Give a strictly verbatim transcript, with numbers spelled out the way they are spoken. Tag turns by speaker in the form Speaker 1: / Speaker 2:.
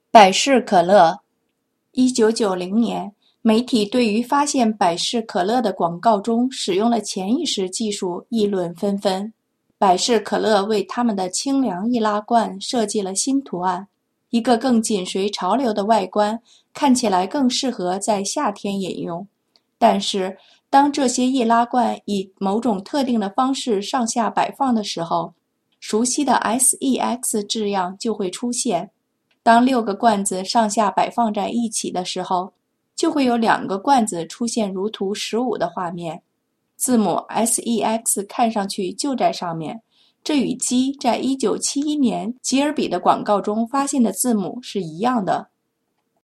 Speaker 1: 百事可乐。一九九零年，媒体对于发现百事可乐的广告中使用了潜意识技术议论纷纷。百事可乐为他们的清凉易拉罐设计了新图案，一个更紧随潮流的外观，看起来更适合在夏天饮用。但是，当这些易拉罐以某种特定的方式上下摆放的时候，熟悉的 S E X 字样就会出现。当六个罐子上下摆放在一起的时候，就会有两个罐子出现如图十五的画面。字母 S E X 看上去就在上面，这与鸡在一九七一年吉尔比的广告中发现的字母是一样的。